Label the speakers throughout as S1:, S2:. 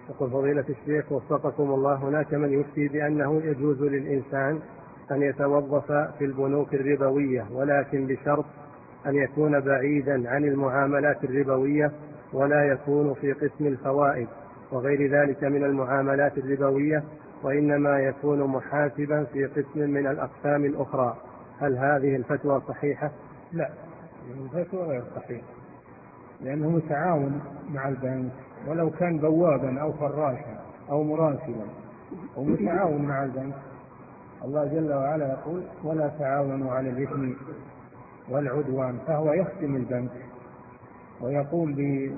S1: يقول فضيلة الشيخ وفقكم الله، هناك من يفتي بأنه يجوز للإنسان أن يتوظف في البنوك الربوية، ولكن بشرط أن يكون بعيدا عن المعاملات الربوية ولا يكون في قسم الفوائد وغير ذلك من المعاملات الربوية، وإنما يكون محاسبا في قسم من الأقسام الأخرى. هل هذه الفتوى صحيحة؟
S2: لا، الفتوى غير صحيحة، لأنه متعاون مع البنك، ولو كان بوابا أو فراشا أو مراسلا أو متعاون مع البنك. الله جل وعلا يقول: ولا تعاونوا على الإثم والعدوان، فهو يخدم البنك ويقوم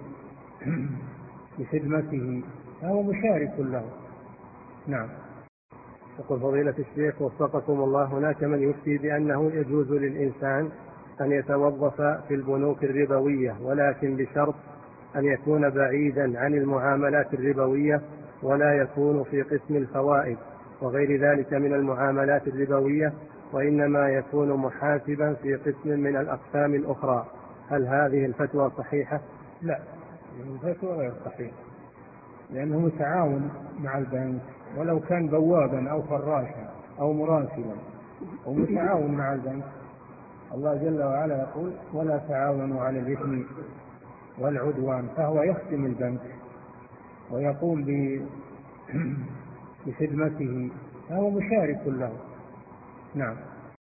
S2: بخدمته، فهو مشارك له. نعم.
S1: يقول فضيلة الشيخ وفقكم الله، هناك من يفتي بأنه يجوز للإنسان أن يتوظف في البنوك الربوية، ولكن بشرط أن يكون بعيدا عن المعاملات الربوية ولا يكون في قسم الفوائد وغير ذلك من المعاملات الربوية، وإنما يكون محاسبا في قسم من الأقسام الأخرى. هل هذه الفتوى صحيحة؟
S2: لا، الفتوى غير صحيحة، لأنه متعاون مع البنك، ولو كان بوابا أو فراشا أو مراسلا أو متعاون مع البنك. الله جل وعلا يقول: ولا تعاونوا على الإثم والعدوان، فهو يخدم البنك ويقوم بخدمته، فهو مشارك له. نعم.